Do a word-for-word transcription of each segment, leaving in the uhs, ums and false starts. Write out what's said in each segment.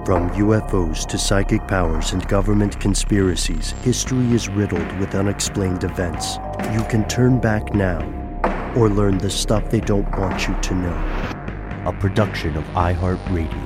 From U F Os to psychic powers and government conspiracies, history is riddled with unexplained events. You can turn back now or learn the stuff they don't want you to know. A production of iHeartRadio.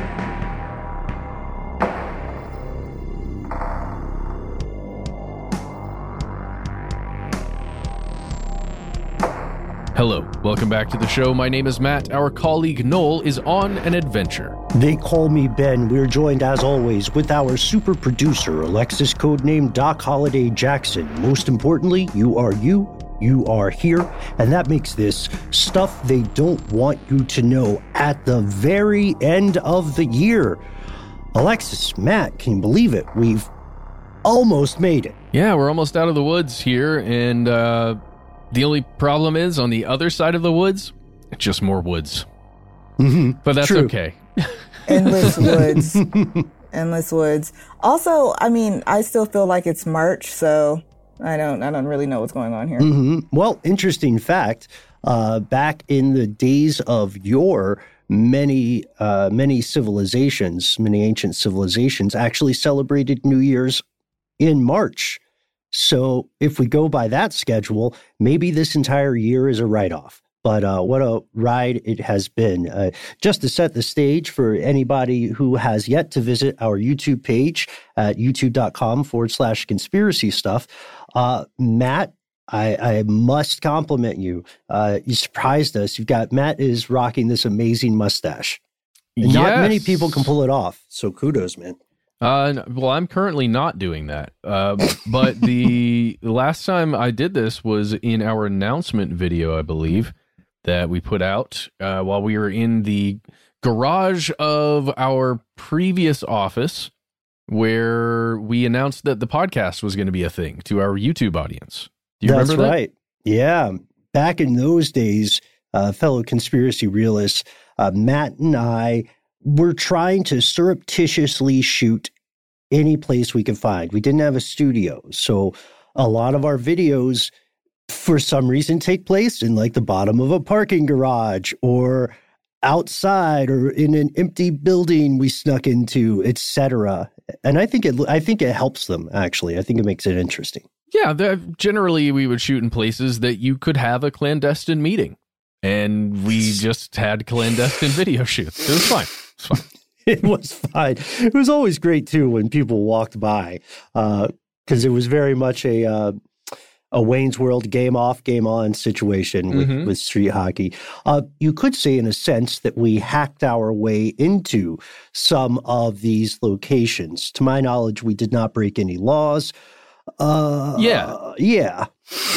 Hello, welcome back to the show. My name is Matt. Our colleague Noel is on an adventure. They call me Ben. We're joined, as always, with our super producer, Alexis, codenamed Doc Holliday Jackson. Most importantly, you are you, you are here, and that makes this stuff they don't want you to know at the very end of the year. Alexis, Matt, can you believe it? We've almost made it. Yeah, we're almost out of the woods here, and uh, the only problem is, on the other side of the woods, it's just more woods. Mm-hmm. But that's True. okay. Endless woods. Endless woods. Also, I mean, I still feel like it's March, so I don't I don't really know what's going on here. Mm-hmm. Well, interesting fact, uh, back in the days of yore, many, uh, many civilizations, many ancient civilizations actually celebrated New Year's in March. So if we go by that schedule, maybe this entire year is a write-off. But uh, what a ride it has been. Uh, just to set the stage for anybody who has yet to visit our YouTube page at youtube.com forward slash conspiracy stuff, uh, Matt, I, I must compliment you. Uh, you surprised us. You've got, Matt is rocking this amazing mustache. And Yes. Not many people can pull it off. So kudos, man. Uh, well, I'm currently not doing that. Uh, but the last time I did this was in our announcement video, I believe, that we put out uh, while we were in the garage of our previous office, where we announced that the podcast was going to be a thing to our YouTube audience. Do you That's remember that? right. Yeah. Back in those days, uh, fellow conspiracy realists, uh, Matt and I were trying to surreptitiously shoot any place we could find. We didn't have a studio. So a lot of our videos, for some reason, take place in like the bottom of a parking garage or outside or in an empty building we snuck into, et cetera. And I think it, I think it helps them, actually. I think it makes it interesting. Yeah, generally we would shoot in places that you could have a clandestine meeting. And we just had clandestine video shoots. It was fine. It was fine. It was fine. It was always great, too, when people walked by, because uh, it was very much a uh, a Wayne's World game off, game on situation with, Mm-hmm. with street hockey. Uh, you could say, in a sense, that we hacked our way into some of these locations. To my knowledge, we did not break any laws. Uh, Yeah. Yeah.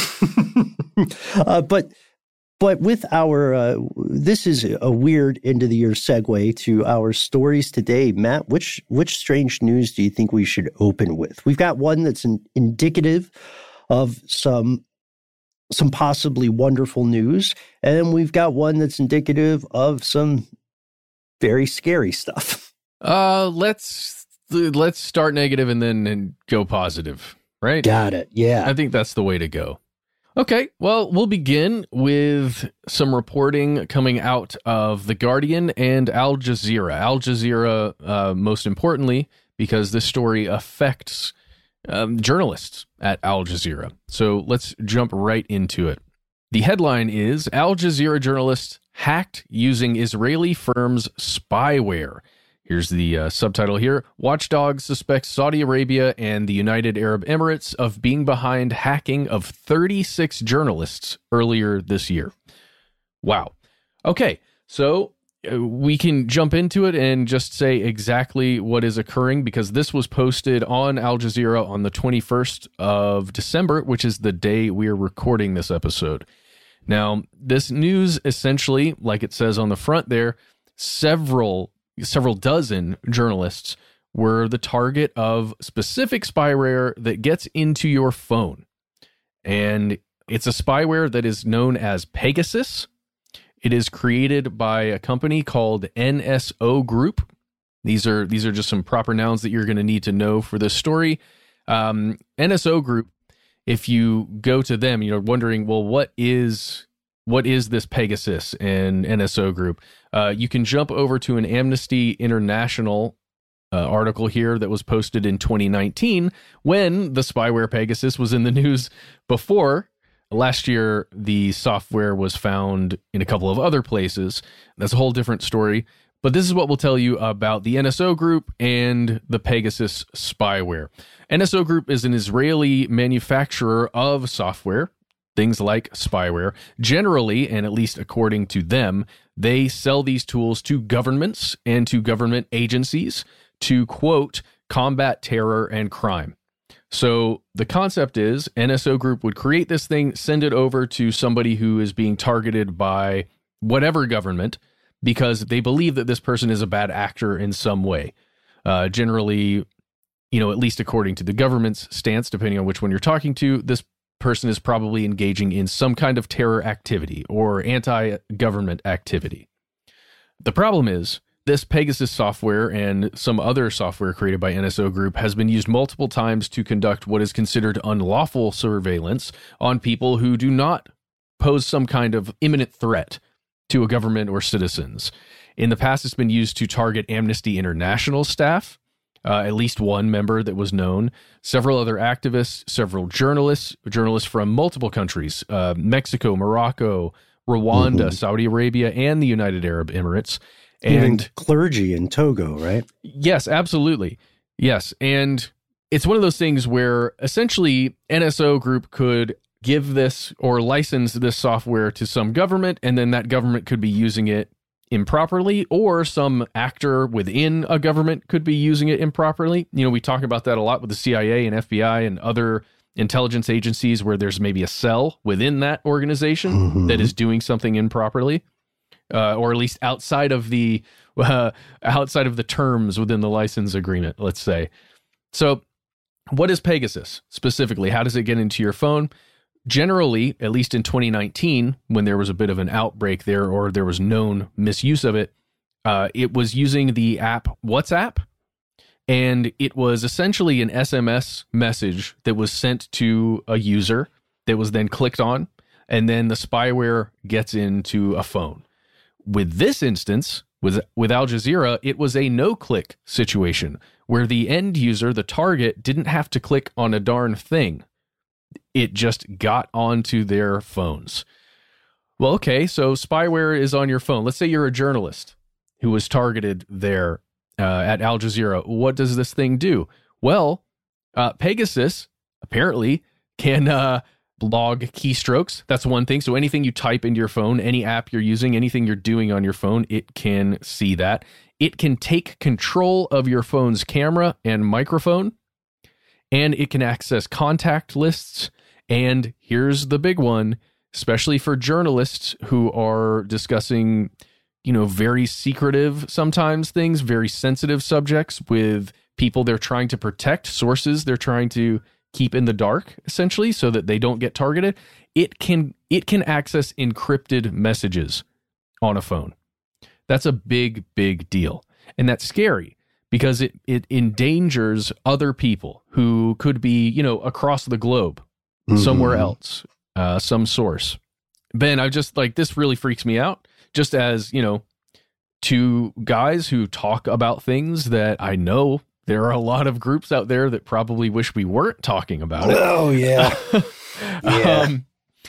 uh, but... But with our, uh, this is a weird end of the year segue to our stories today. Matt, which which strange news do you think we should open with? We've got one that's an indicative of some some possibly wonderful news, and then we've got one that's indicative of some very scary stuff. Uh, let's let's start negative and then and go positive, right? Got it. Yeah. I think that's the way to go. Okay, well, we'll begin with some reporting coming out of The Guardian and Al Jazeera. Al Jazeera, uh, most importantly, because this story affects um, journalists at Al Jazeera. So let's jump right into it. The headline is, Al Jazeera journalists hacked using Israeli firm's spyware. Here's the uh, subtitle here. Watchdog suspects Saudi Arabia and the United Arab Emirates of being behind hacking of thirty-six journalists earlier this year. Wow. Okay, so uh, we can jump into it and just say exactly what is occurring, because this was posted on Al Jazeera on the twenty-first of December, which is the day we are recording this episode. Now, this news essentially, like it says on the front there, several several dozen journalists were the target of specific spyware that gets into your phone. And it's a spyware that is known as Pegasus. It is created by a company called N S O Group. These are these are just some proper nouns that you're going to need to know for this story. Um, N S O Group, if you go to them, you're wondering, well, what is what is this Pegasus and N S O Group? Uh, you can jump over to an Amnesty International uh, article here that was posted in twenty nineteen when the spyware Pegasus was in the news before. Last year, the software was found in a couple of other places. That's a whole different story. But this is what we'll tell you about the N S O Group and the Pegasus spyware. N S O Group is an Israeli manufacturer of software, things like spyware. Generally, and at least according to them, they sell these tools to governments and to government agencies to, quote, combat terror and crime. So the concept is N S O Group would create this thing, send it over to somebody who is being targeted by whatever government because they believe that this person is a bad actor in some way. Uh, generally, you know, at least according to the government's stance, depending on which one you're talking to, this person is probably engaging in some kind of terror activity or anti-government activity. The problem is, this Pegasus software and some other software created by N S O Group has been used multiple times to conduct what is considered unlawful surveillance on people who do not pose some kind of imminent threat to a government or citizens. In the past, it's been used to target Amnesty International staff, uh, at least one member that was known, several other activists, several journalists, journalists from multiple countries, uh, Mexico, Morocco, Rwanda, mm-hmm. Saudi Arabia, and the United Arab Emirates. And even clergy in Togo, right? Yes, absolutely. Yes. And it's one of those things where essentially N S O Group could give this or license this software to some government, and then that government could be using it improperly, or some actor within a government could be using it improperly. You know, we talk about that a lot with the C I A and F B I and other intelligence agencies where there's maybe a cell within that organization mm-hmm. that is doing something improperly. Uh, or at least outside of the uh, outside of the terms within the license agreement, let's say. So what is Pegasus specifically? How does it get into your phone? Generally, at least in twenty nineteen, when there was a bit of an outbreak there or there was known misuse of it, uh, it was using the app WhatsApp, and it was essentially an S M S message that was sent to a user that was then clicked on, and then the spyware gets into a phone. With this instance, with, with Al Jazeera, it was a no-click situation where the end user, the target, didn't have to click on a darn thing. It just got onto their phones. Well, okay, so spyware is on your phone. Let's say you're a journalist who was targeted there uh, at Al Jazeera. What does this thing do? Well, uh, Pegasus apparently can... Uh, log keystrokes. That's one thing. So anything you type into your phone, any app you're using, anything you're doing on your phone, it can see that. It can take control of your phone's camera and microphone, and it can access contact lists. And here's the big one, especially for journalists who are discussing, you know, very secretive, sometimes things, very sensitive subjects with people they're trying to protect, sources they're trying to keep in the dark, essentially, so that they don't get targeted. It can it can access encrypted messages on a phone. That's a big, big deal. And that's scary because it, it endangers other people who could be, you know, across the globe, mm-hmm. somewhere else, uh, some source. Ben, I just like, this really freaks me out, just as, you know, two guys who talk about things that I know there are a lot of groups out there that probably wish we weren't talking about it. Oh, yeah. yeah. Um,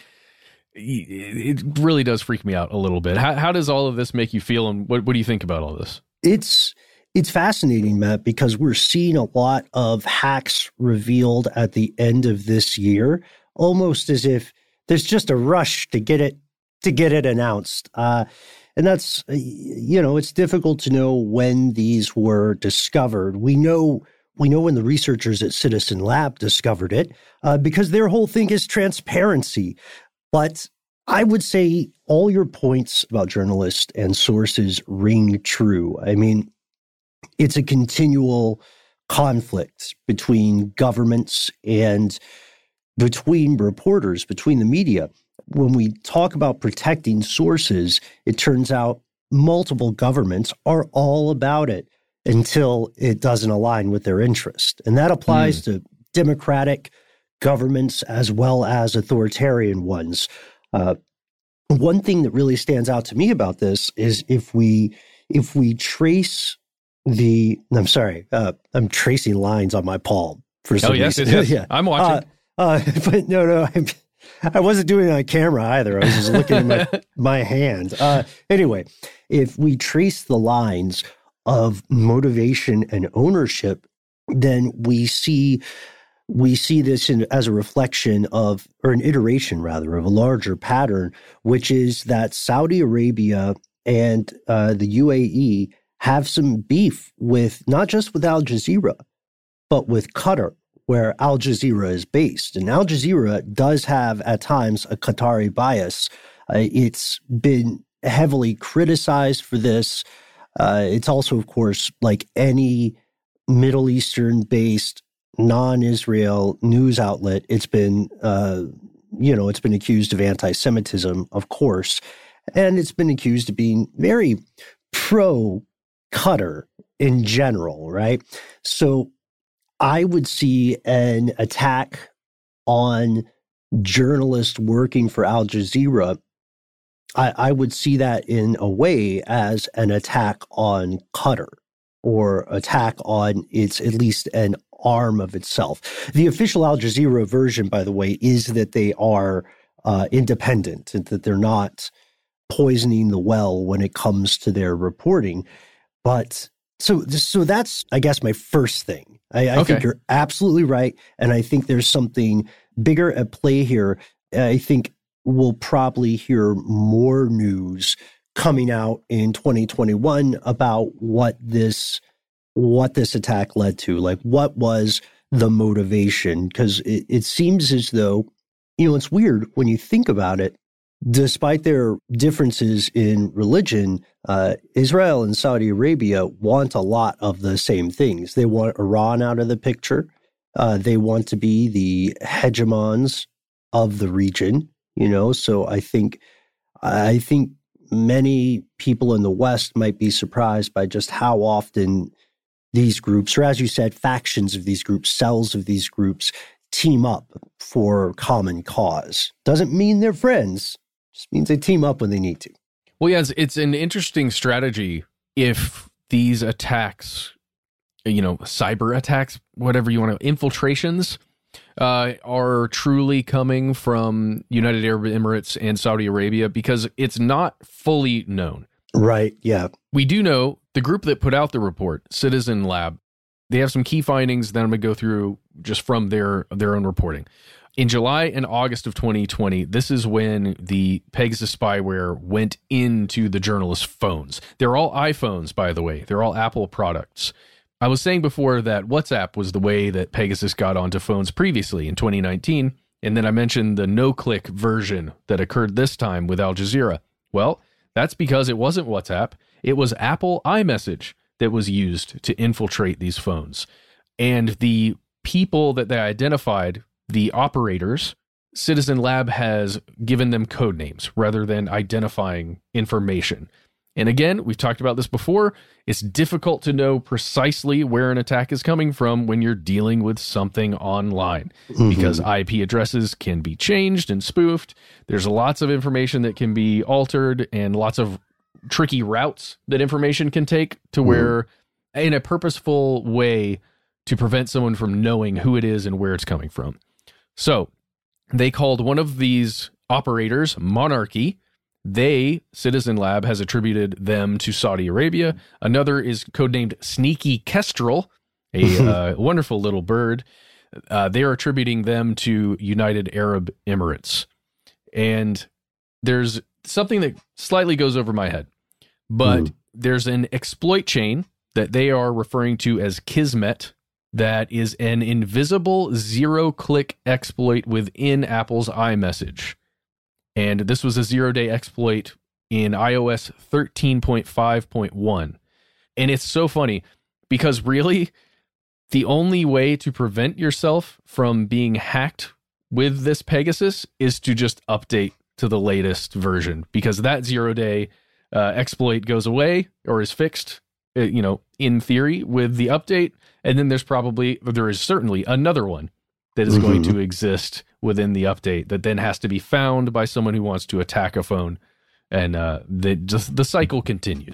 it really does freak me out a little bit. How, how does all of this make you feel, and what, what do you think about all this? It's it's fascinating, Matt, because we're seeing a lot of hacks revealed at the end of this year, almost as if there's just a rush to get it to get it announced. Uh, And that's, you know, it's difficult to know when these were discovered. We know we know when the researchers at Citizen Lab discovered it uh, because their whole thing is transparency. But I would say all your points about journalists and sources ring true. I mean, it's a continual conflict between governments and between reporters, between the media. When we talk about protecting sources, it turns out multiple governments are all about it until it doesn't align with their interest. And that applies mm. to democratic governments as well as authoritarian ones. Uh, one thing that really stands out to me about this is if we if we trace the I'm sorry, uh, I'm tracing lines on my palm for some Oh, yes, reason. it is. yeah. I'm watching. Uh, uh, but no, no, I, I wasn't doing it on camera either. I was just looking at my, my hand. Uh, anyway, if we trace the lines of motivation and ownership, then we see we see this in, as a reflection of, or an iteration rather, of a larger pattern, which is that Saudi Arabia and uh, the U A E have some beef with, not just with Al Jazeera, but with Qatar, where Al Jazeera is based. And Al Jazeera does have, at times, a Qatari bias. Uh, it's been heavily criticized for this. Uh, it's also, of course, like any Middle Eastern-based non-Israel news outlet, it's been, uh, you know, it's been accused of anti-Semitism, of course, and it's been accused of being very pro-Qatar in general, right? So I would see an attack on journalists working for Al Jazeera. I, I would see that in a way as an attack on Qatar, or attack on its, at least an arm of itself. The official Al Jazeera version, by the way, is that they are uh, independent and that they're not poisoning the well when it comes to their reporting. But so, so that's, I guess, my first thing. I, I Okay. think you're absolutely right. And I think there's something bigger at play here. I think we'll probably hear more news coming out in twenty twenty-one about what this what this attack led to. Like, what was the motivation? Because it, it seems as though, you know, it's weird when you think about it. Despite their differences in religion, uh, Israel and Saudi Arabia want a lot of the same things. They want Iran out of the picture. Uh, they want to be the hegemons of the region, you know. So I think, I think many people in the West might be surprised by just how often these groups, or as you said, factions of these groups, cells of these groups, team up for common cause. Doesn't mean they're friends. Just means they team up when they need to. Well, yeah, it's, it's an interesting strategy if these attacks, you know, cyber attacks, whatever you want to, infiltrations, uh, are truly coming from United Arab Emirates and Saudi Arabia, because it's not fully known. Right, yeah. We do know the group that put out the report, Citizen Lab, they have some key findings that I'm going to go through just from their, their own reporting. In July and August of twenty twenty, this is when the Pegasus spyware went into the journalists' phones. They're all iPhones, by the way. They're all Apple products. I was saying before that WhatsApp was the way that Pegasus got onto phones previously in twenty nineteen, and then I mentioned the no-click version that occurred this time with Al Jazeera. Well, that's because it wasn't WhatsApp. It was Apple iMessage that was used to infiltrate these phones. And the people that they identified, the operators, Citizen Lab has given them code names rather than identifying information. And again, we've talked about this before. It's difficult to know precisely where an attack is coming from when you're dealing with something online, mm-hmm. because I P addresses can be changed and spoofed. There's lots of information that can be altered and lots of tricky routes that information can take to where, mm-hmm. in a purposeful way, to prevent someone from knowing who it is and where it's coming from. So they called one of these operators Monarchy. They, Citizen Lab, has attributed them to Saudi Arabia. Another is codenamed Sneaky Kestrel, a uh, wonderful little bird. Uh, they're attributing them to United Arab Emirates. And there's something that slightly goes over my head, but mm. there's an exploit chain that they are referring to as Kismet that is an invisible zero-click exploit within Apple's iMessage. And this was a zero-day exploit in i O S thirteen point five point one. And it's so funny because really, the only way to prevent yourself from being hacked with this Pegasus is to just update to the latest version, because that zero-day uh, exploit goes away or is fixed, uh, you know, in theory with the update. And then there's probably, there is certainly another one that is mm-hmm. going to exist within the update that then has to be found by someone who wants to attack a phone, and uh, the just the cycle continues.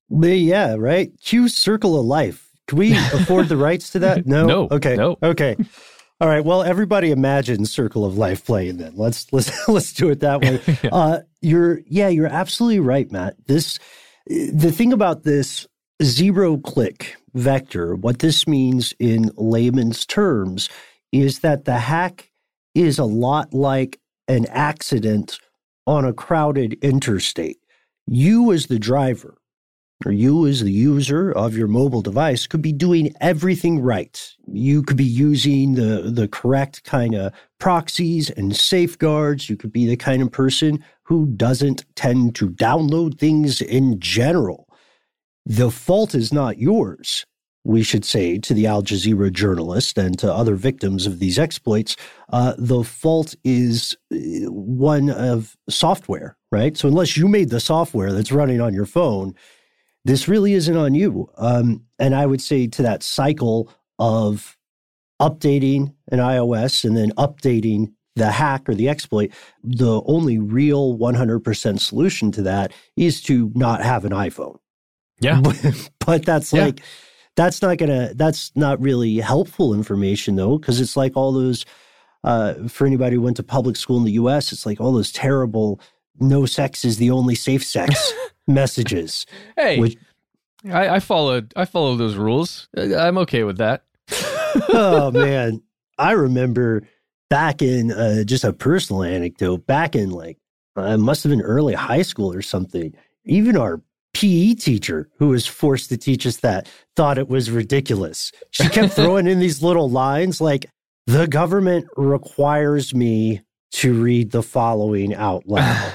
Yeah, right. Cue Circle of Life. Can we afford the rights to that? No. No. Okay. No. Okay. All right. Well, everybody imagine Circle of Life playing then. Let's let's let's do it that way. yeah. Uh, you're yeah, you're absolutely right, Matt. This the thing about this zero click vector, what this means in layman's terms is that the hack is a lot like an accident on a crowded interstate. You as the driver, or you as the user of your mobile device, could be doing everything right. You could be using the, the correct kind of proxies and safeguards. You could be the kind of person who doesn't tend to download things in general. The fault is not yours, we should say to the Al Jazeera journalist and to other victims of these exploits. Uh, the fault is one of software, right? So unless you made the software that's running on your phone, this really isn't on you. Um, and I would say to that cycle of updating an iOS and then updating the hack or the exploit, the only real one hundred percent solution to that is to not have an iPhone. Yeah. But, but that's yeah. like, that's not going to, that's not really helpful information though, because it's like all those, uh, for anybody who went to public school in the U S, it's like all those terrible no sex is the only safe sex messages. Hey, which, I, I followed I follow those rules. I'm okay with that. oh man, I remember back in uh, just a personal anecdote. Back in like uh, must have been early high school or something. Even our P E teacher, who was forced to teach us that, thought it was ridiculous. She kept throwing in these little lines like, "The government requires me to read the following out loud."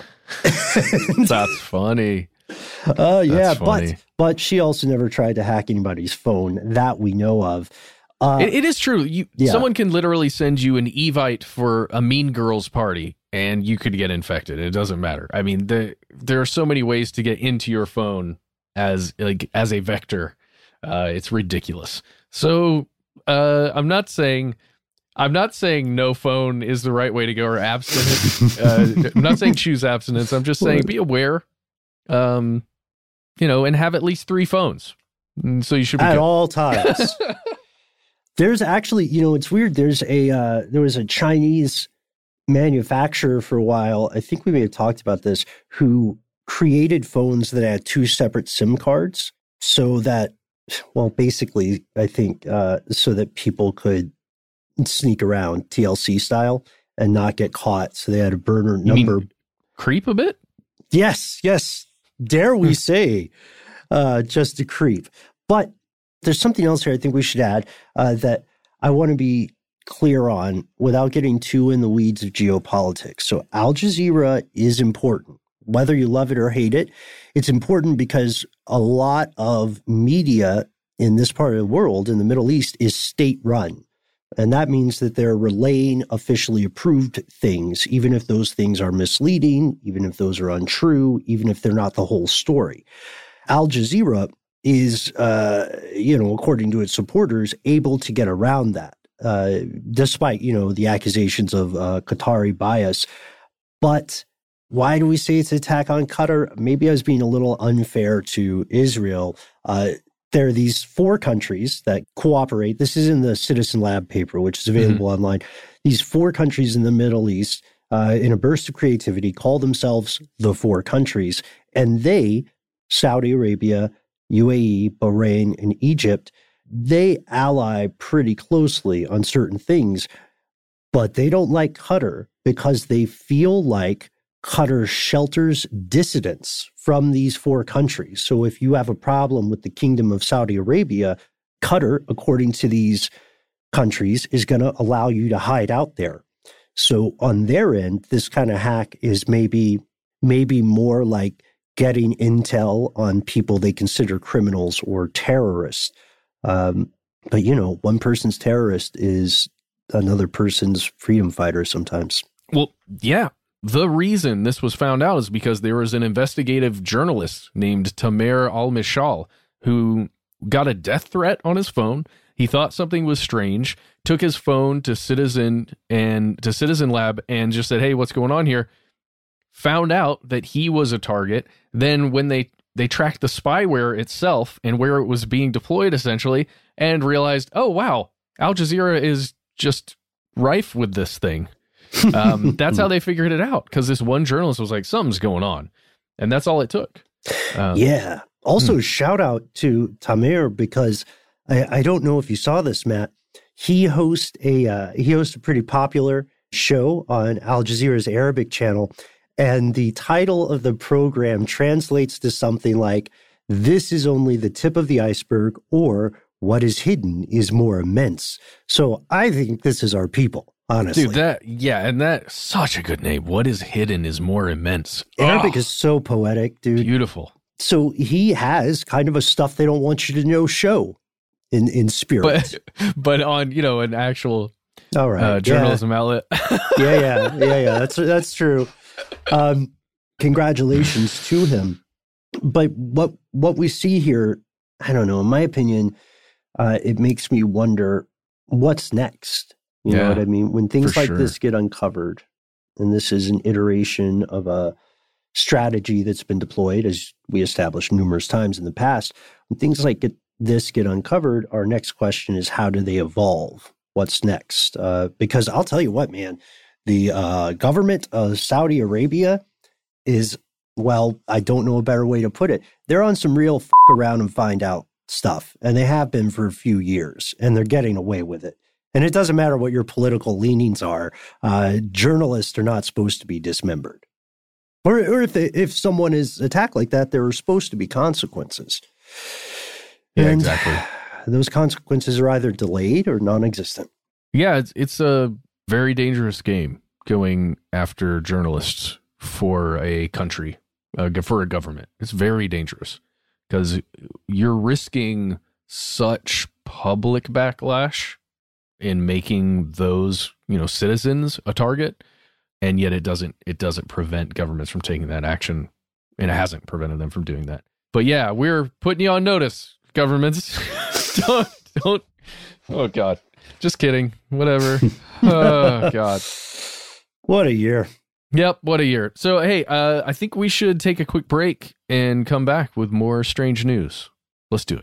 That's funny. Oh uh, yeah, funny. but but she also never tried to hack anybody's phone that we know of. Uh, it, it is true. You yeah. Someone can literally send you an Evite for a Mean Girls party, and you could get infected. It doesn't matter. I mean, the, there are so many ways to get into your phone as like as a vector. Uh, it's ridiculous. So uh, I'm not saying. I'm not saying no phone is the right way to go or abstinence. uh, I'm not saying choose abstinence. I'm just saying be aware, um, you know, and have at least three phones. So you should be at good. all times. There's actually, you know, it's weird. There's a uh, there was a Chinese manufacturer for a while. I think we may have talked about this, who created phones that had two separate SIM cards, so that, well, basically, I think, uh, so that people could sneak around T L C style and not get caught. So they had a burner you number. Mean creep a bit? Yes, yes. Dare we say, uh, just a creep. But there's something else here I think we should add uh, that I want to be clear on without getting too in the weeds of geopolitics. So Al Jazeera is important. Whether you love it or hate it, it's important because a lot of media in this part of the world, in the Middle East, is state-run. And that means that they're relaying officially approved things, even if those things are misleading, even if those are untrue, even if they're not the whole story. Al Jazeera is, uh, you know, according to its supporters, able to get around that, uh, despite, you know, the accusations of uh, Qatari bias. But why do we say it's an attack on Qatar? Maybe I was being a little unfair to Israel. Uh, There are these four countries that cooperate. This is in the Citizen Lab paper, which is available mm-hmm. online. These four countries in the Middle East, uh, in a burst of creativity, call themselves the four countries. And they, Saudi Arabia, U A E, Bahrain, and Egypt, they ally pretty closely on certain things. But they don't like Qatar because they feel like Qatar shelters dissidents from these four countries. So if you have a problem with the Kingdom of Saudi Arabia, Qatar, according to these countries, is going to allow you to hide out there. So on their end, this kind of hack is maybe maybe more like getting intel on people they consider criminals or terrorists. Um, but, you know, one person's terrorist is another person's freedom fighter sometimes. Well, yeah. The reason this was found out is because there was an investigative journalist named Tamer Al-Mishal who got a death threat on his phone. He thought something was strange, took his phone to Citizen and to Citizen Lab and just said, "Hey, what's going on here?" Found out that he was a target. Then when they they tracked the spyware itself and where it was being deployed, essentially, and realized, oh, wow, Al Jazeera is just rife with this thing. Um, that's how they figured it out, because this one journalist was like, something's going on. And that's all it took. Um, yeah. Also, hmm. shout out to Tamer, because I, I don't know if you saw this, Matt. He hosts a uh, he hosts a pretty popular show on Al Jazeera's Arabic channel. And the title of the program translates to something like, "This is only the tip of the iceberg," or "What is hidden is more immense." So I think this is our people, honestly. Dude, that, yeah, and that's such a good name. What is hidden is more immense. Arabic Oh, is so poetic, dude. beautiful. So he has kind of a stuff they don't want you to know show in, in spirit. But, but on, you know, an actual All right. uh, journalism outlet. Yeah, yeah, yeah, yeah. That's, that's true. Um, congratulations to him. But what what we see here, I don't know, in my opinion, uh, it makes me wonder what's next. You Yeah, know what I mean? When things for like sure. this get uncovered, and this is an iteration of a strategy that's been deployed, as we established numerous times in the past, when things like get, this get uncovered, our next question is, how do they evolve? What's next? Uh, because I'll tell you what, man, the uh, government of Saudi Arabia is, well, I don't know a better way to put it. They're on some real f- around and find out stuff, and they have been for a few years, and they're getting away with it. And it doesn't matter what your political leanings are. Uh, journalists are not supposed to be dismembered. Or, or if they, if someone is attacked like that, there are supposed to be consequences. Yeah, And exactly. those consequences are either delayed or non-existent. Yeah, it's it's a very dangerous game going after journalists for a country, uh, for a government. It's very dangerous because you're risking such public backlash in making those, you know, citizens a target, and yet it doesn't it doesn't prevent governments from taking that action, and it hasn't prevented them from doing that. But yeah, we're putting you on notice, governments. don't don't. Oh God. Just kidding. Whatever. Oh, God. What a year. Yep. What a year. So, hey, uh, I think we should take a quick break and come back with more strange news. Let's do it.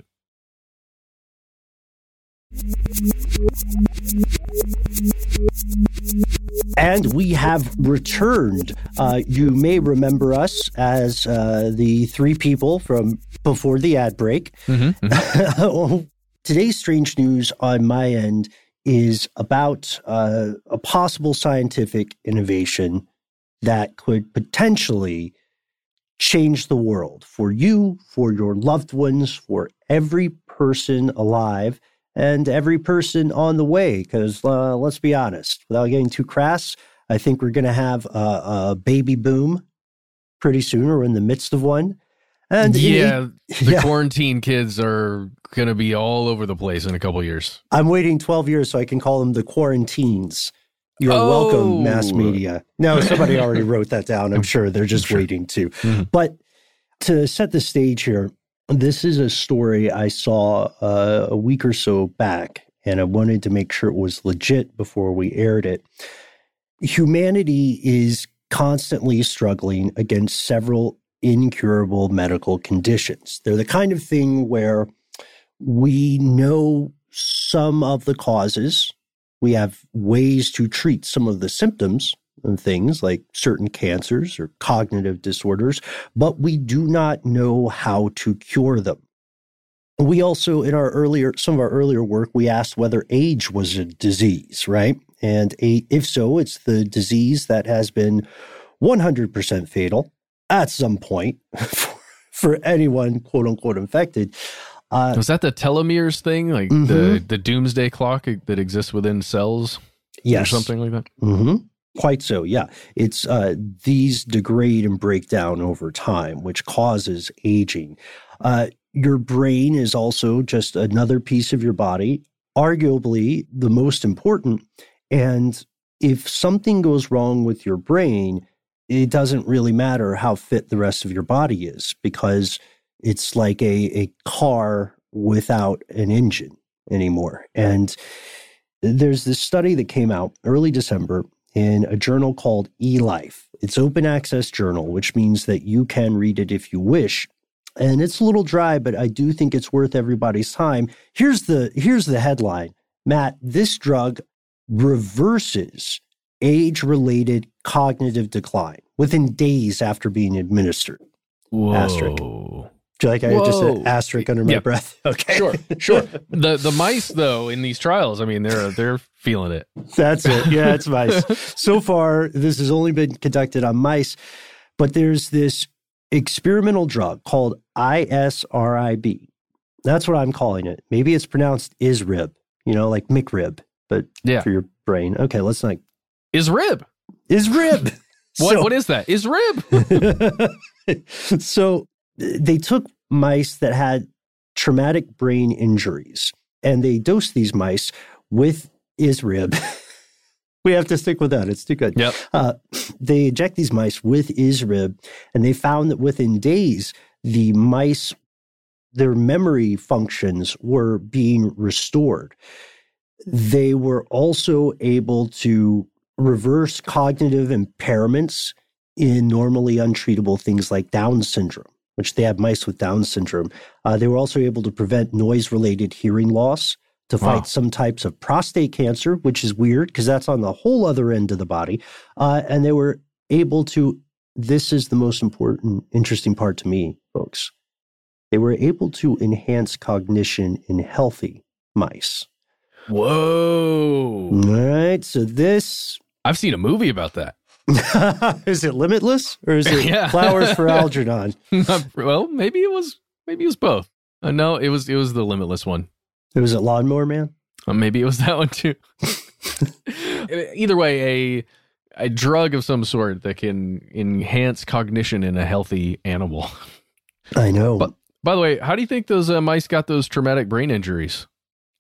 And we have returned. Uh, you may remember us as uh, the three people from before the ad break. Mm-hmm, mm-hmm. Today's strange news on my end is about uh, a possible scientific innovation that could potentially change the world for you, for your loved ones, for every person alive, and every person on the way. Because uh, let's be honest, without getting too crass, I think we're going to have a, a baby boom pretty soon. We're in the midst of one. And yeah, it, the yeah. quarantine kids are going to be all over the place in a couple years. I'm waiting twelve years so I can call them the quarantines. You're Oh. welcome, mass media. No, somebody already wrote that down. I'm sure they're just Sure. waiting to. Mm-hmm. But to set the stage here, this is a story I saw uh, a week or so back, and I wanted to make sure it was legit before we aired it. Humanity is constantly struggling against several incurable medical conditions. They're the kind of thing where we know some of the causes. We have ways to treat some of the symptoms and things like certain cancers or cognitive disorders, but we do not know how to cure them. We also, in our earlier, some of our earlier work, we asked whether age was a disease, right? And a, if so, it's the disease that has been one hundred percent fatal at some point for, for anyone, quote unquote, infected. Uh, Was that the telomeres thing? Like Mhm. the, the doomsday clock that exists within cells? yes. Or something like that? Mm-hmm. Quite so, yeah. It's uh, these degrade and break down over time, which causes aging. Uh, your brain is also just another piece of your body, arguably the most important. And if something goes wrong with your brain, it doesn't really matter how fit the rest of your body is, because it's like a, a car without an engine anymore. And there's this study that came out early December in a journal called eLife. It's open access journal, which means that you can read it if you wish. And it's a little dry, but I do think it's worth everybody's time. Here's the here's the headline. Matt, this drug reverses age-related cognitive decline within days after being administered. Whoa. Asterisk. Do you like I Whoa. just said asterisk under my Yep. breath? Okay. Sure, sure. The the mice though in these trials, I mean, they're they're feeling it. That's it. Yeah, it's mice. So far, this has only been conducted on mice, but there's this experimental drug called I S R I B. That's what I'm calling it. Maybe it's pronounced ISRIB, you know, like McRib, but Yeah. for your brain. Okay, let's not. Is rib. ISRIB. What So- what is that? Is rib. So they took mice that had traumatic brain injuries and they dosed these mice with ISRIB. We have to stick with that. It's too good. Yep. Uh, they inject these mice with ISRIB and they found that within days, the mice, their memory functions were being restored. They were also able to reverse cognitive impairments in normally untreatable things like Down syndrome, which they have mice with Down syndrome. Uh, they were also able to prevent noise-related hearing loss, to fight Wow. some types of prostate cancer, which is weird because that's on the whole other end of the body. Uh, and they were able to, this is the most important, interesting part to me, folks. They were able to enhance cognition in healthy mice. Whoa. All right, so this I've seen a movie about that. is it Limitless or is it Yeah. Flowers for Algernon? Well, maybe it was maybe it was both. Uh, no, it was it was the Limitless one. It was it Lawnmower Man? Uh, maybe it was that one too. Either way, a a drug of some sort that can enhance cognition in a healthy animal. I know. But by the way, how do you think those uh, mice got those traumatic brain injuries?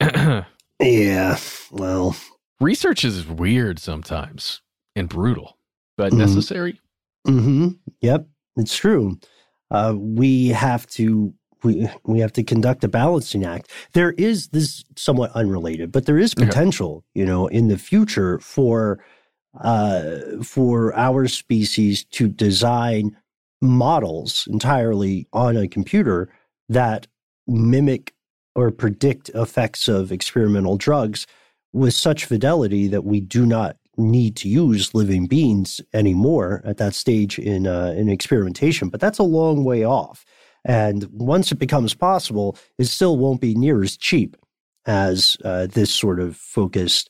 Yeah, well, Research is weird sometimes and brutal, but Mhm. necessary. mm-hmm. Yep, it's true. Uh, we have to we we have to conduct a balancing act. There is this somewhat unrelated, but there is Okay. potential, you know, in the future for uh, for our species to design models entirely on a computer that mimic or predict effects of experimental drugs with such fidelity that we do not need to use living beings anymore at that stage in uh, in experimentation. But that's a long way off. And once it becomes possible, it still won't be near as cheap as uh, this sort of focused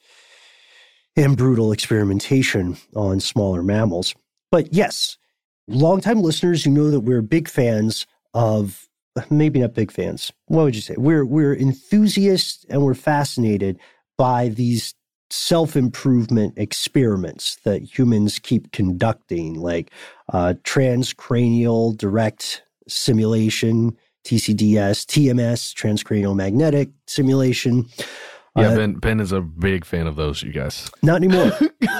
and brutal experimentation on smaller mammals. But yes, longtime listeners, you know that we're big fans of, maybe not big fans, what would you say? We're we're enthusiasts and we're fascinated by these self-improvement experiments that humans keep conducting, like uh, transcranial direct simulation, T C D S, T M S, transcranial magnetic simulation. Yeah, Uh, Ben Ben is a big fan of those. You guys. Not anymore.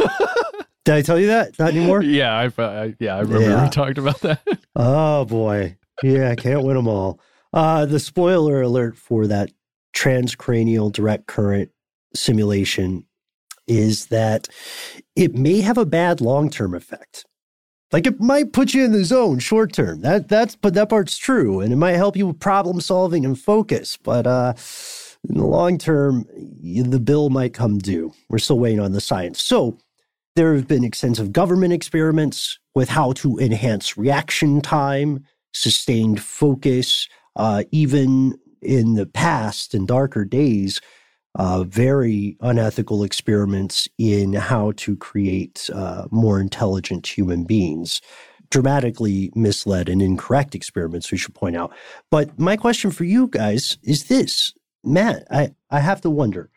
Did I tell you that? Not anymore? Yeah, I, I yeah I remember Yeah. we talked about that. Oh, boy. Yeah, I can't win them all. Uh, the spoiler alert for that transcranial direct current simulation is that it may have a bad long-term effect. Like it might put you in the zone short term. That that's but that part's true, and it might help you with problem solving and focus. But uh, in the long term, y- the bill might come due. We're still waiting on the science. So there have been extensive government experiments with how to enhance reaction time, sustained focus, uh, even in the past, in darker days, uh, very unethical experiments in how to create uh, more intelligent human beings. Dramatically misled and incorrect experiments, we should point out. But my question for you guys is this. Matt, I, I have to wonder,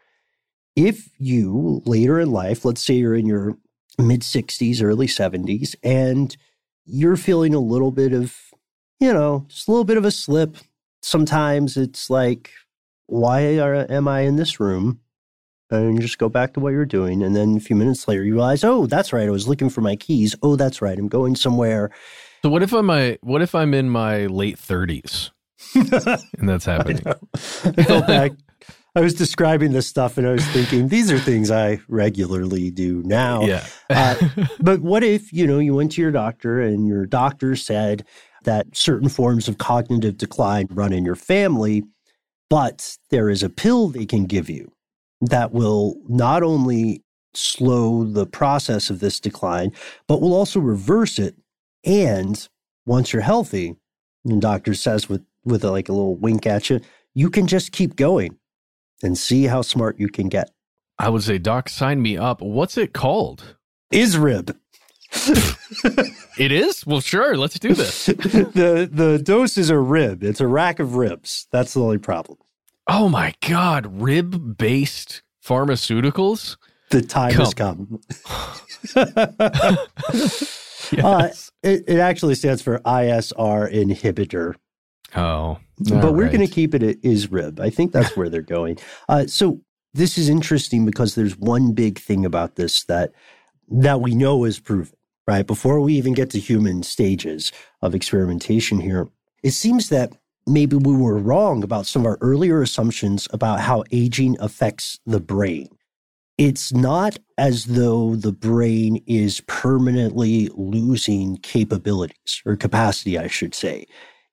if you later in life, let's say you're in your mid-sixties, early seventies, and you're feeling a little bit of, you know, just a little bit of a slip. Sometimes it's like, why are, am I in this room? And you just go back to what you're doing. And then a few minutes later, you realize, oh, that's right. I was looking for my keys. Oh, that's right. I'm going somewhere. So what if I'm my what if I'm in my late thirties and that's happening? I, I felt back. I was describing this stuff and I was thinking, these are things I regularly do now. Yeah. Uh, but what if, you know, you went to your doctor and your doctor said, that certain forms of cognitive decline run in your family, but there is a pill they can give you that will not only slow the process of this decline, but will also reverse it. And once you're healthy, and the doctor says with, with a, like a little wink at you, you can just keep going and see how smart you can get. I would say, Doc, sign me up. What's it called? ISRIB. It is? Well, sure. Let's do this. the The dose is a rib. It's a rack of ribs. That's the only problem. Oh, my God. Rib-based pharmaceuticals? The time come. has come. Yes. uh, it, it actually stands for I S R inhibitor. Oh. But we're right. going to keep it at ISRIB. I think that's where they're going. Uh, so this is interesting because there's one big thing about this that that we know is proven, right? Before we even get to human stages of experimentation here, it seems that maybe we were wrong about some of our earlier assumptions about how aging affects the brain. It's not as though the brain is permanently losing capabilities or capacity, I should say.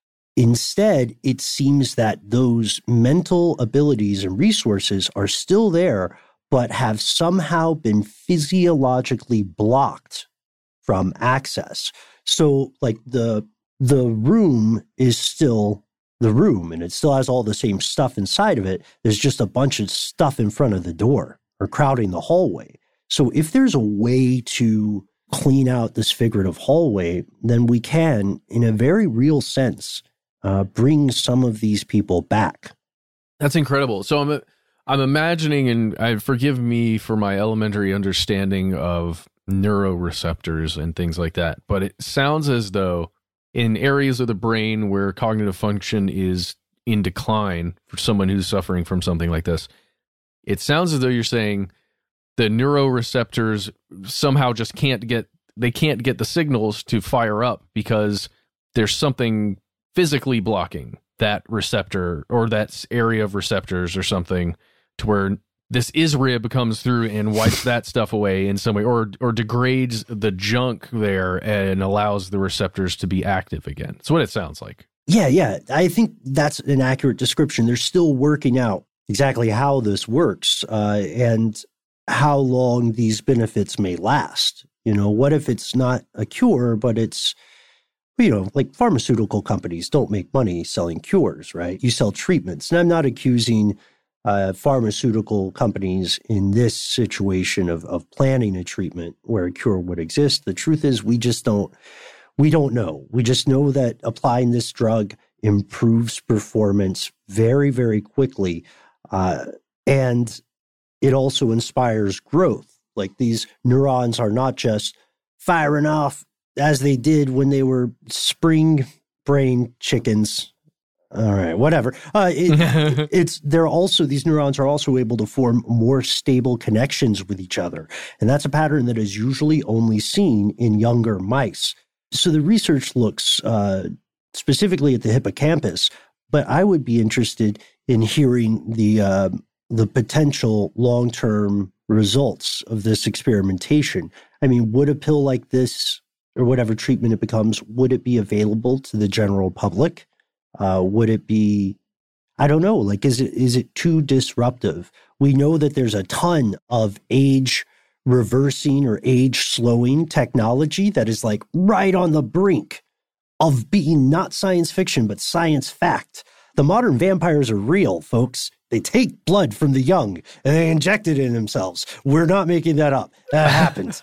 Instead, it seems that those mental abilities and resources are still there, but have somehow been physiologically blocked from access. So, like, the the room is still the room, and it still has all the same stuff inside of it. There's just a bunch of stuff in front of the door or crowding the hallway. So if there's a way to clean out this figurative hallway, then we can, in a very real sense, Uh, bring some of these people back. That's incredible. So I'm I'm imagining, and I forgive me for my elementary understanding of neuroreceptors and things like that, but it sounds as though in areas of the brain where cognitive function is in decline for someone who's suffering from something like this, it sounds as though you're saying the neuroreceptors somehow just can't get they can't get the signals to fire up because there's something physically blocking that receptor or that area of receptors or something to where this ISRIB comes through and wipes that stuff away in some way or or degrades the junk there and allows the receptors to be active again. That's what it sounds like. Yeah, yeah. I think that's an accurate description. They're still working out exactly how this works uh, and how long these benefits may last. You know, what if it's not a cure, but it's, you know, like pharmaceutical companies don't make money selling cures, right? You sell treatments. And I'm not accusing uh, pharmaceutical companies in this situation of, of planning a treatment where a cure would exist. The truth is we just don't, we don't know. We just know that applying this drug improves performance very, very quickly. Uh, and it also inspires growth. Like these neurons are not just firing off as they did when they were spring brain chickens. All right, whatever. Uh, it, it's they're also these neurons are also able to form more stable connections with each other, and that's a pattern that is usually only seen in younger mice. So the research looks uh, specifically at the hippocampus, but I would be interested in hearing the uh, the potential long-term results of this experimentation. I mean, would a pill like this, or whatever treatment it becomes, would it be available to the general public? Uh, would it be, I don't know, like, is it is it too disruptive? We know that there's a ton of age reversing or age slowing technology that is like right on the brink of being not science fiction, but science fact. The modern vampires are real, folks. They take blood from the young and they inject it in themselves. We're not making that up. That happens.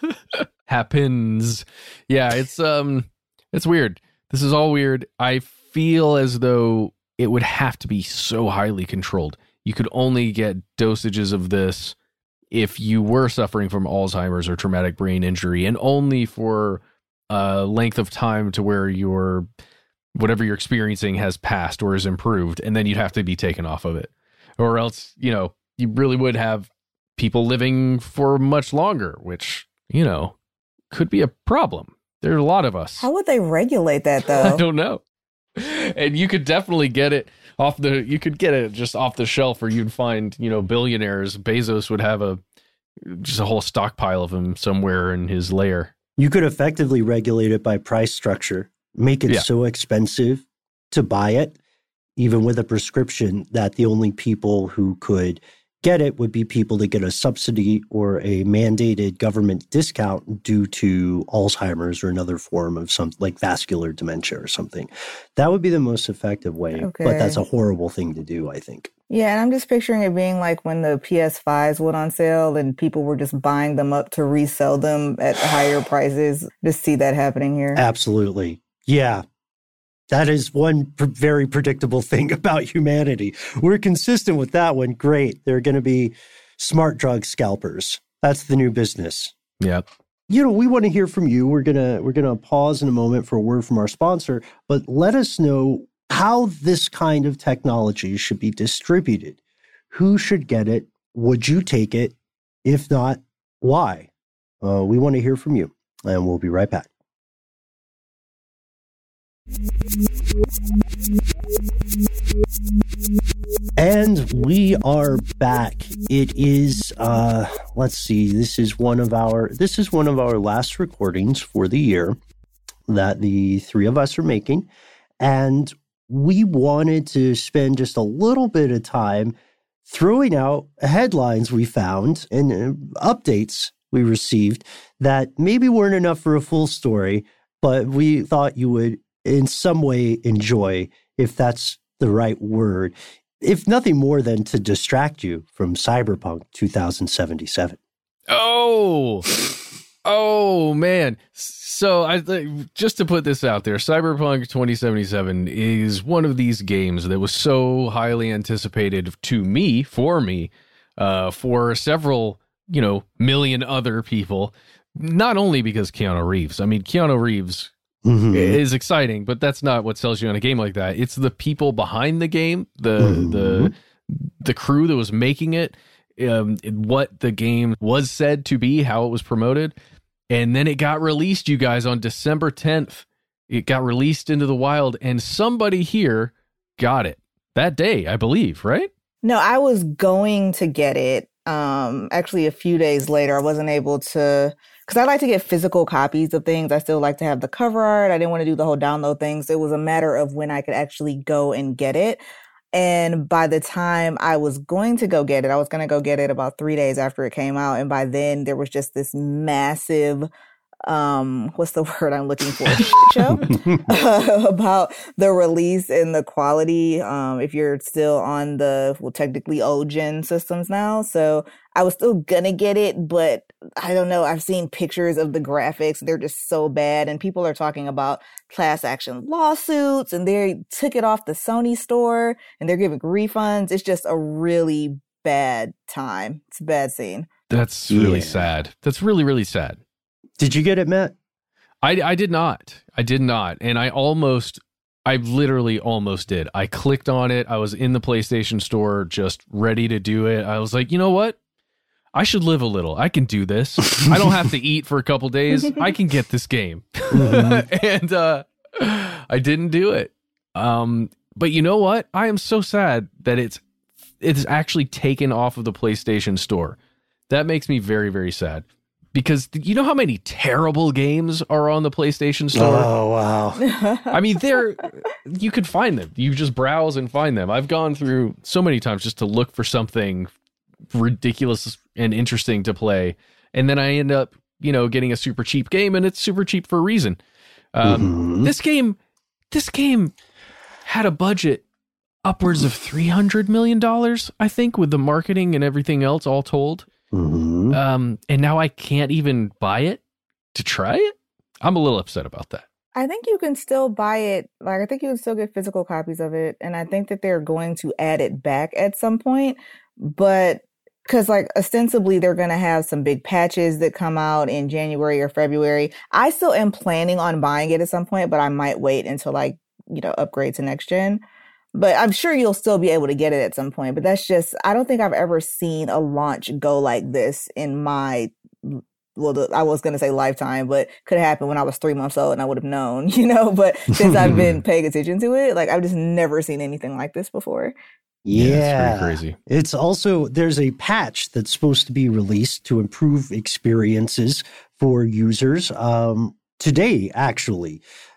Happens. Yeah, it's um it's weird. This is all weird. I feel as though it would have to be so highly controlled. You could only get dosages of this if you were suffering from Alzheimer's or traumatic brain injury, and only for a length of time to where your whatever you're experiencing has passed or is improved, and then you'd have to be taken off of it. Or else, you know, you really would have people living for much longer, which, you know, could be a problem. There are a lot of us. How would they regulate that, though? I don't know. And you could definitely get it off the, you could get it just off the shelf, or you'd find, you know, billionaires. Bezos would have a, just a whole stockpile of them somewhere in his lair. You could effectively regulate it by price structure. make it Yeah. so expensive to buy it, even with a prescription, that the only people who could get it would be people that get a subsidy or a mandated government discount due to Alzheimer's or another form of some like vascular dementia or something. That would be the most effective way, Okay. but that's a horrible thing to do, I think. Yeah, and I'm just picturing it being like when the P S fives went on sale and people were just buying them up to resell them at higher prices. Just see that happening here. Absolutely. Yeah. That is one pr- very predictable thing about humanity. We're consistent with that one. Great. They're going to be smart drug scalpers. That's the new business. Yeah. You know, we want to hear from you. We're going to we're going to pause in a moment for a word from our sponsor, but let us know how this kind of technology should be distributed. Who should get it? Would you take it? If not, why? Uh, we want to hear from you, and we'll be right back. And we are back. It is uh let's see, this is one of our this is one of our last recordings for the year that the three of us are making. And we wanted to spend just a little bit of time throwing out headlines we found and uh, updates we received that maybe weren't enough for a full story, but we thought you would in some way enjoy, if that's the right word, if nothing more than to distract you from Cyberpunk twenty seventy-seven. Oh, oh man. So I just to put this out there, Cyberpunk twenty seventy-seven is one of these games that was so highly anticipated to me, for me, uh, for several, you know, million other people, not only because Keanu Reeves. I mean, Keanu Reeves Mm-hmm. is exciting, but that's not what sells you on a game like that. It's the people behind the game, the mm-hmm. the the crew that was making it, um, what the game was said to be, how it was promoted, and then it got released, you guys, on December tenth. It got released into the wild, and somebody here got it that day, I believe, right? No, I was going to get it. Um, actually, a few days later, I wasn't able to. Because I like to get physical copies of things. I still like to have the cover art. I didn't want to do the whole download thing. So it was a matter of when I could actually go and get it. And by the time I was going to go get it, I was going to go get it about three days after it came out. And by then there was just this massive, um, what's the word I'm looking for? show uh, about the release and the quality. Um, if you're still on the, well, technically old gen systems now. So I was still gonna get it, but I don't know. I've seen pictures of the graphics. They're just so bad. And people are talking about class action lawsuits, and they took it off the Sony store and they're giving refunds. It's just a really bad time. It's a bad scene. That's really Yeah. sad. That's really, really sad. Did you get it, Matt? I, I did not. I did not. And I almost, I literally almost did. I clicked on it. I was in the PlayStation store just ready to do it. I was like, you know what? I should live a little. I can do this. I don't have to eat for a couple days. I can get this game. Mm-hmm. and uh, I didn't do it. Um, but you know what? I am so sad that it's it's actually taken off of the PlayStation store. That makes me very, very sad. Because you know how many terrible games are on the PlayStation Store? Oh, wow. I mean, they're, you could find them. You just browse and find them. I've gone through so many times just to look for something ridiculous and interesting to play. And then I end up, you know, getting a super cheap game, and it's super cheap for a reason. Um, mm-hmm. This game, this game had a budget upwards of three hundred million dollars, I think, with the marketing and everything else all told. Mm-hmm. Um, and now I can't even buy it to try it. I'm a little upset about that. I think you can still buy it. Like, I think you can still get physical copies of it. And I think that they're going to add it back at some point. But because, like, ostensibly they're going to have some big patches that come out in January or February. I still am planning on buying it at some point, but I might wait until, like, you know, upgrade to next gen. But I'm sure you'll still be able to get it at some point. But that's just, I don't think I've ever seen a launch go like this in my, well, I was going to say lifetime, but could happen when I was three months old and I would have known, you know, but since I've been paying attention to it, like, I've just never seen anything like this before. Yeah, yeah, it's pretty crazy. It's also, there's a patch that's supposed to be released to improve experiences for users um, today, actually.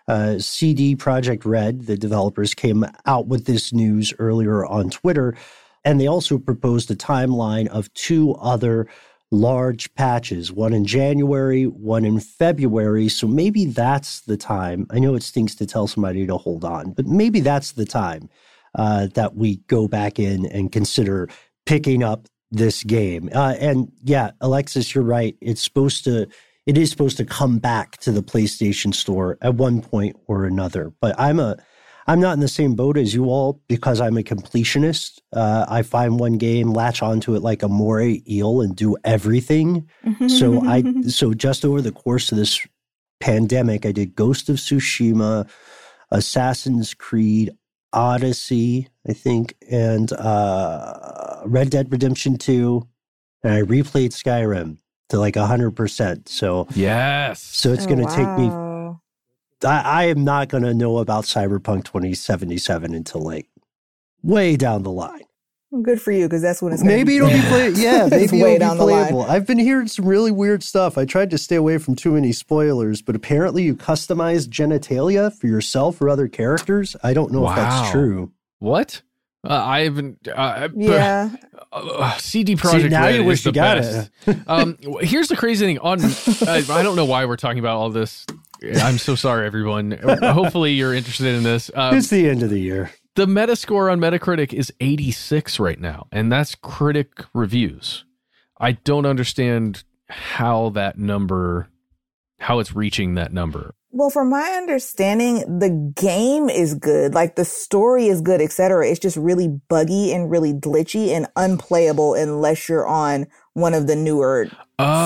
Uh, C D Projekt Red, the developers, came out with this news earlier on Twitter, and they also proposed a timeline of two other large patches, one in January, one in February. So maybe that's the time. I know it stinks to tell somebody to hold on, but maybe that's the time uh, that we go back in and consider picking up this game. Uh, and yeah, Alexis, you're right. It's supposed to, it is supposed to come back to the PlayStation Store at one point or another. But I'm a, I'm not in the same boat as you all because I'm a completionist. Uh, I find one game, latch onto it like a moray eel, and do everything. so I, so just over the course of this pandemic, I did Ghost of Tsushima, Assassin's Creed, Odyssey, I think, and uh, Red Dead Redemption two, and I replayed Skyrim to like one hundred percent. So yes, so it's Oh, going to take me. wow. I, I am not going to know about Cyberpunk twenty seventy-seven until like way down the line. Good for you, because that's when it's gonna Maybe be it'll be playable. play. Yeah, It's maybe way it'll down be the line. playable. I've been hearing some really weird stuff. I tried to stay away from too many spoilers, but apparently you customize genitalia for yourself or other characters. I don't know if that's Wow. true. What? Uh, I haven't. Uh, Yeah. Uh, C D Projekt See, now Red you is wish the you got best. um, here's the crazy thing. On, I, I don't know why we're talking about all this. I'm so sorry, everyone. Hopefully, you're interested in this. Um, It's the end of the year. the Metascore on Metacritic is eighty-six right now, and that's critic reviews. I don't understand how that number, how it's reaching that number. Well, from my understanding, the game is good. Like the story is good, et cetera. It's just really buggy and really glitchy and unplayable unless you're on one of the newer systems.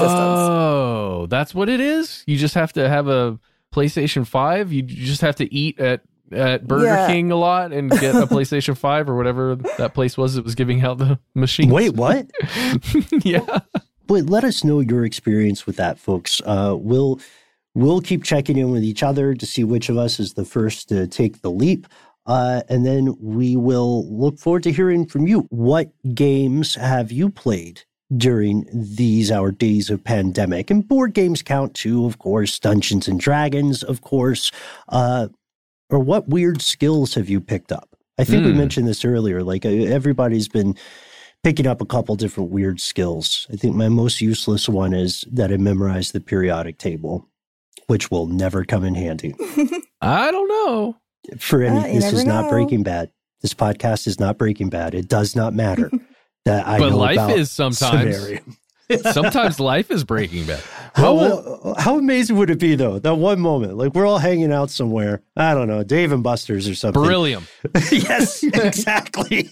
Oh, that's what it is? You just have to have a PlayStation five? You just have to eat at, at Burger Yeah. King a lot and get a PlayStation five or whatever that place was that was giving out the machines? Wait, what? Yeah. But let us know your experience with that, folks. Uh, we'll we'll keep checking in with each other to see which of us is the first to take the leap. Uh, and then we will look forward to hearing from you. What games have you played during these our days of pandemic? And board games count too, of course. Dungeons and Dragons, of course. Uh, or what weird skills have you picked up? I think we Mm. mentioned this earlier. Like uh, everybody's been picking up a couple different weird skills. I think my most useless one is that I memorized the periodic table, which will never come in handy. I don't know. For any, Uh, you this never is not know. Breaking Bad. This podcast is not Breaking Bad. It does not matter that I But know life about is sometimes. Sumerian. Sometimes life is Breaking Bad. How, Well, how amazing would it be, though, that one moment, like we're all hanging out somewhere, I don't know, Dave and Buster's or something. Beryllium. Yes, exactly.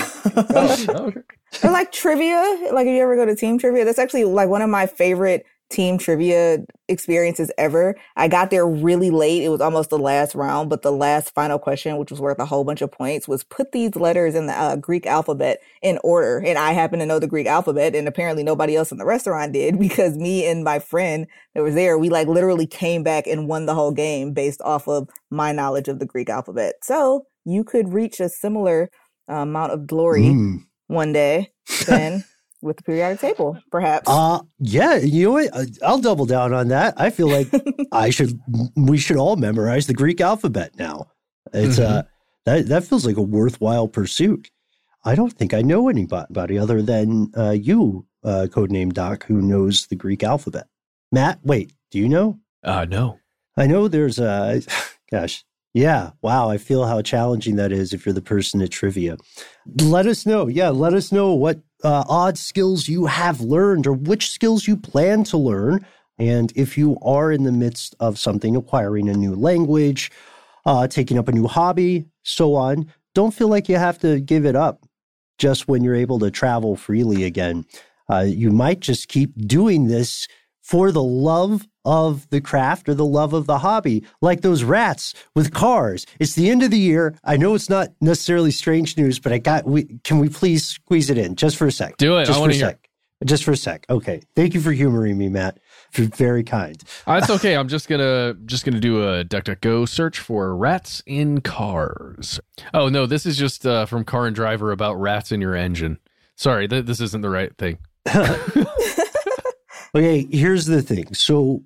Oh, okay. Or like trivia. Like if you ever go to team trivia, that's actually like one of my favorite team trivia experiences ever. I got there really late. It was almost the last round, but the last final question, which was worth a whole bunch of points, was put these letters in the uh, Greek alphabet in order. And I happen to know the Greek alphabet, and apparently nobody else in the restaurant did, because me and my friend that was there, we like literally came back and won the whole game based off of my knowledge of the Greek alphabet. So you could reach a similar uh, amount of glory Mm. one day then with the periodic table, perhaps. Uh, yeah, you know what? Uh, I'll double down on that. I feel like I should, we should all memorize the Greek alphabet now. It's Mhm. uh, that that feels like a worthwhile pursuit. I don't think I know anybody other than uh, you, uh, Codename Doc, who knows the Greek alphabet. Matt, wait, do you know? Uh, no. I know there's a, gosh, yeah, wow, I feel how challenging that is if you're the person at trivia. Let us know. Yeah, let us know what uh, odd skills you have learned or which skills you plan to learn. And if you are in the midst of something, acquiring a new language, uh, taking up a new hobby, so on, don't feel like you have to give it up just when you're able to travel freely again. Uh, you might just keep doing this for the love of the craft or the love of the hobby, like those rats with cars. It's the end of the year. I know it's not necessarily strange news, but I got, we, can we please squeeze it in just for a sec? Do it. Just I for want a to hear. sec. Just for a sec. Okay. Thank you for humoring me, Matt. You're very kind. That's okay. I'm just gonna just gonna do a DuckDuckGo search for rats in cars. Oh no, this is just uh, from Car and Driver about rats in your engine. Sorry, th- this isn't the right thing. Okay, here's the thing. So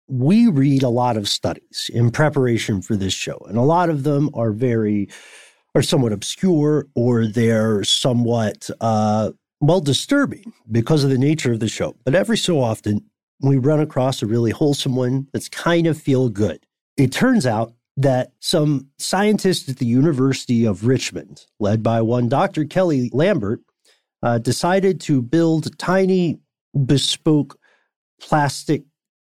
we read a lot of studies in preparation for this show, and a lot of them are very, are somewhat obscure, or they're somewhat, uh, well, disturbing because of the nature of the show. But every so often, we run across a really wholesome one that's kind of feel good. It turns out that some scientists at the University of Richmond, led by one Doctor Kelly Lambert, uh, decided to build tiny bespoke plastic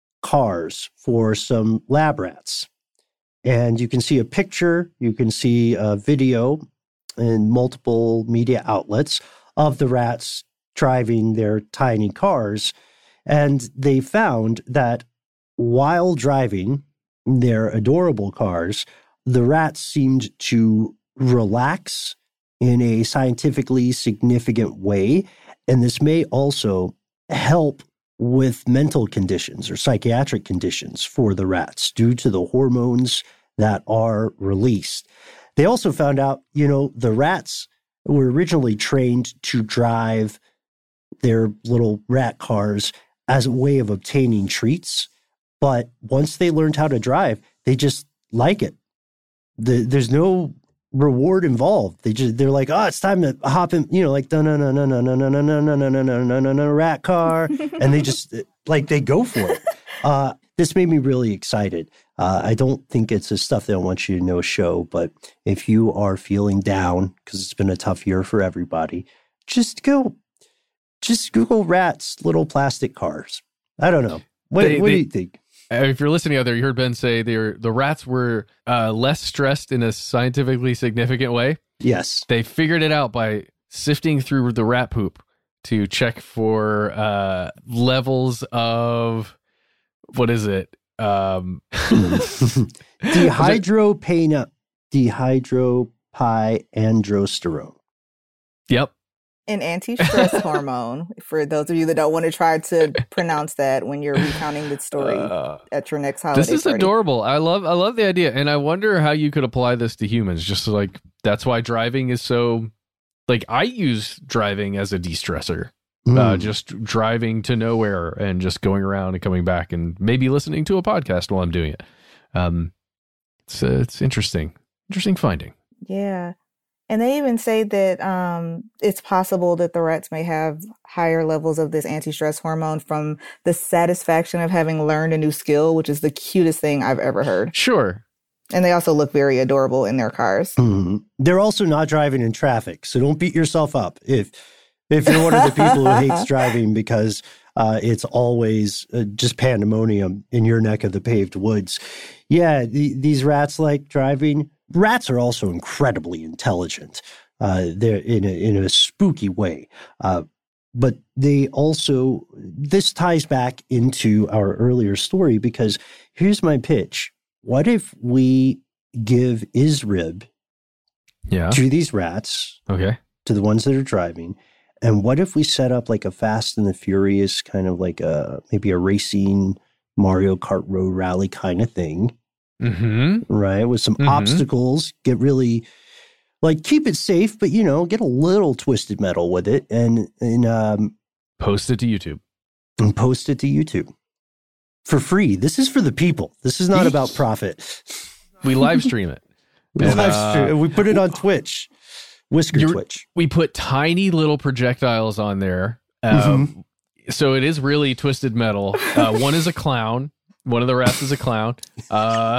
cars for some lab rats. And you can see a picture, you can see a video in multiple media outlets of the rats driving their tiny cars. And they found that while driving their adorable cars, the rats seemed to relax in a scientifically significant way. And this may also help with mental conditions or psychiatric conditions for the rats due to the hormones that are released. They also found out, you know, the rats were originally trained to drive their little rat cars as a way of obtaining treats. But once they learned how to drive, they just like it. The, there's no reward involved. They just, they're like, oh, it's time to hop in, you know, like, no, no, no, no, no, no, no, no, no, no, no, no, no, no, no, no, rat car. And they just, like, they go for it. Uh, this made me really excited. Uh, I don't think it's a stuff that I want you to know show, but if you are feeling down, because it's been a tough year for everybody, just go, just Google rats, little plastic cars. I don't know. What, they, what they, do you think? If you're listening out there, you heard Ben say the rats were uh, less stressed in a scientifically significant way. Yes. They figured it out by sifting through the rat poop to check for uh, levels of, what is it? Um, Dehydropana, dehydropiandrosterone. Yep. An anti-stress hormone, for those of you that don't want to try to pronounce that when you're recounting the story uh, at your next holiday This is party. Adorable. I love I love the idea. And I wonder how you could apply this to humans. Just like, that's why driving is so, like, I use driving as a de-stressor. Mm. Uh, just driving to nowhere and just going around and coming back and maybe listening to a podcast while I'm doing it. Um, it's, uh, it's interesting. Interesting finding. Yeah. And they even say that um, it's possible that the rats may have higher levels of this anti-stress hormone from the satisfaction of having learned a new skill, which is the cutest thing I've ever heard. Sure. And they also look very adorable in their cars. Mm-hmm. They're also not driving in traffic, so don't beat yourself up if if you're one of the people who hates driving because uh, it's always uh, just pandemonium in your neck of the paved woods. Yeah, the, these rats like driving. Rats are also incredibly intelligent. Uh, they're in a, in a spooky way. Uh, but they also, this ties back into our earlier story because here's my pitch. What if we give ISRIB yeah. to these rats, okay, to the ones that are driving, and what if we set up like a Fast and the Furious kind of like a, maybe a racing Mario Kart Road Rally kind of thing? Mm-hmm. Right, with some mm-hmm. obstacles, get really, like, keep it safe, but, you know, get a little Twisted Metal with it and, and um, post it to YouTube. And post it to YouTube for free. This is for the people. This is not about profit. We live stream it. we, and, live uh, stream, we put it on Twitch, Whisker Twitch. We put tiny little projectiles on there. Um, mm-hmm. So it is really Twisted Metal. Uh, one is a clown. One of the rats is a clown. Uh,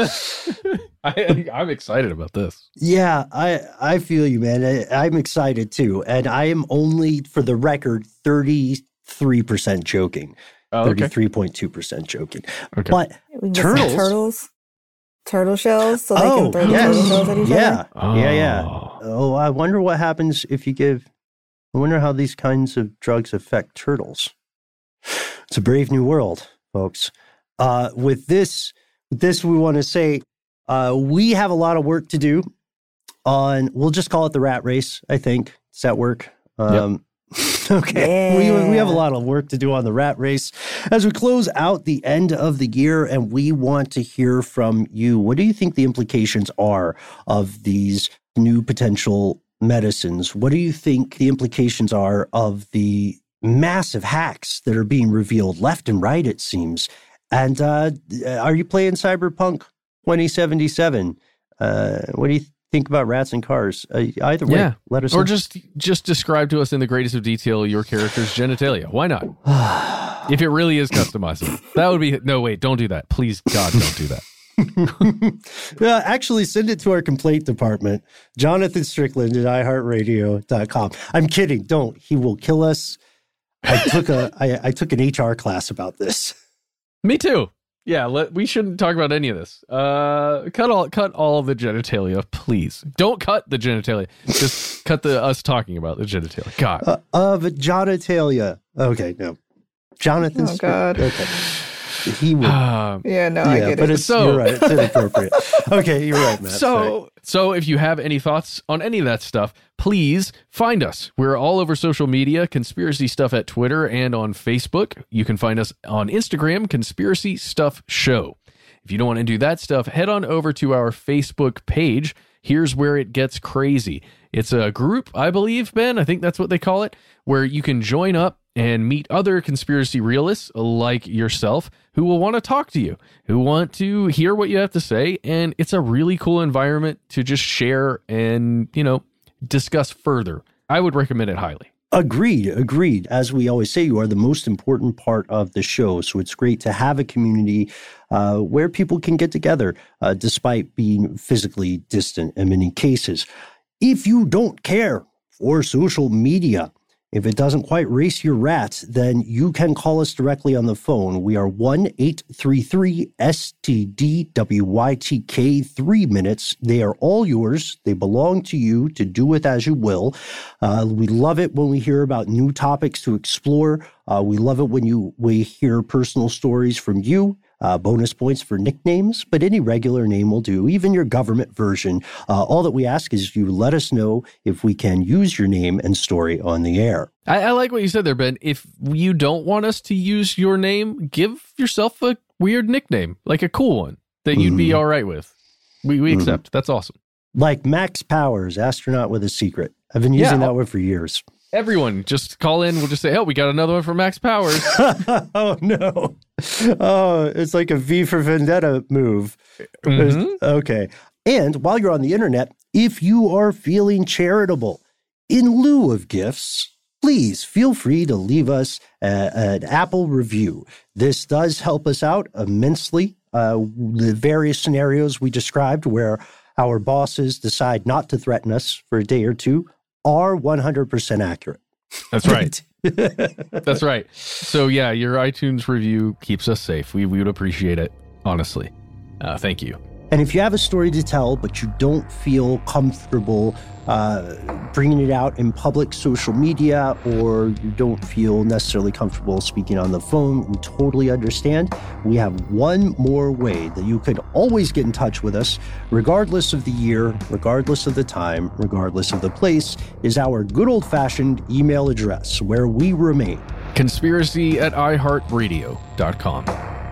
I, I'm excited about this. Yeah, I, I feel you, man. I, I'm excited too. And I am only, for the record, thirty-three percent joking. Oh, okay. thirty-three point two percent joking. Okay. But turtles. turtles. Turtle shells so they oh, can throw the yes. turtle shells at each yeah. other? Oh. Yeah, yeah. Oh, I wonder what happens if you give, I wonder how these kinds of drugs affect turtles. It's a brave new world, folks. Uh, with this, with this, we want to say uh, we have a lot of work to do on, we'll just call it the rat race, I think. Does that work? Um, yep. Okay. Yeah. We, we have a lot of work to do on the rat race as we close out the end of the year, and we want to hear from you. What do you think the implications are of these new potential medicines? What do you think the implications are of the massive hacks that are being revealed left and right, it seems? And uh, are you playing Cyberpunk twenty seventy-seven? Uh, what do you think about rats and cars? Uh, either way, yeah. let us or know. just just describe to us in the greatest of detail your character's genitalia. Why not? If it really is customizable, that would be no. Wait, don't do that, please. God, don't do that. uh, actually, send it to our complaint department, Jonathan Strickland at i heart radio dot com. I'm kidding. Don't. He will kill us. I took a I, I took an H R class about this. Me too. Yeah, let, we shouldn't talk about any of this. Uh, cut all cut all the genitalia, please. Don't cut the genitalia. Just cut the us talking about the genitalia. God. Uh, of genitalia. Okay, no. Jonathan Oh, God. Strickland. Okay. He would. Um, Yeah, no, yeah, I get but it. it's, So- you're right. It's inappropriate. Okay, you're right, Matt. Sorry. So, so if you have any thoughts on any of that stuff, please find us. We're all over social media, Conspiracy Stuff at Twitter and on Facebook. You can find us on Instagram, Conspiracy Stuff Show. If you don't want to do that stuff, head on over to our Facebook page. Here's where it gets crazy. It's a group, I believe, Ben, I think that's what they call it, where you can join up and meet other conspiracy realists like yourself who will want to talk to you, who want to hear what you have to say. And it's a really cool environment to just share and, you know, discuss further. I would recommend it highly. Agreed, agreed. As we always say, you are the most important part of the show. So it's great to have a community uh, where people can get together, uh, despite being physically distant in many cases. If you don't care for social media, if it doesn't quite race your rat, then you can call us directly on the phone. We are one eight three three S T D W Y T K, three minutes. They are all yours. They belong to you to do with as you will. Uh, we love it when we hear about new topics to explore. Uh, we love it when you we hear personal stories from you. Uh, bonus points for nicknames, but any regular name will do, even your government version. Uh, all that we ask is you let us know if we can use your name and story on the air. I, I like what you said there, Ben. If you don't want us to use your name, give yourself a weird nickname, like a cool one that you'd mm-hmm. be all right with. We we accept. Mm-hmm. That's awesome. Like Max Powers, astronaut with a secret. I've been using yeah. that one for years. Everyone, just call in. We'll just say, oh, we got another one from Max Powers. Oh, no. Oh, it's like a V for Vendetta move. Mm-hmm. Okay. And while you're on the internet, if you are feeling charitable, in lieu of gifts, please feel free to leave us a, an Apple review. This does help us out immensely. Uh, the various scenarios we described where our bosses decide not to threaten us for a day or two are one hundred percent accurate. That's right. That's right. So yeah, your iTunes review keeps us safe. We, we would appreciate it, honestly. Uh, thank you. And if you have a story to tell, but you don't feel comfortable uh, bringing it out in public social media, or you don't feel necessarily comfortable speaking on the phone, we totally understand. We have one more way that you could always get in touch with us, regardless of the year, regardless of the time, regardless of the place, is our good old-fashioned email address, where we remain. Conspiracy at i heart radio dot com.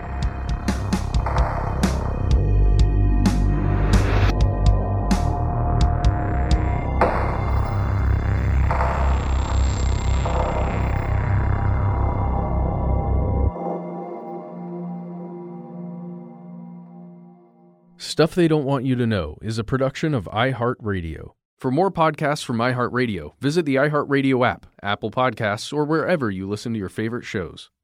Stuff They Don't Want You to Know is a production of iHeartRadio. For more podcasts from iHeartRadio, visit the iHeartRadio app, Apple Podcasts, or wherever you listen to your favorite shows.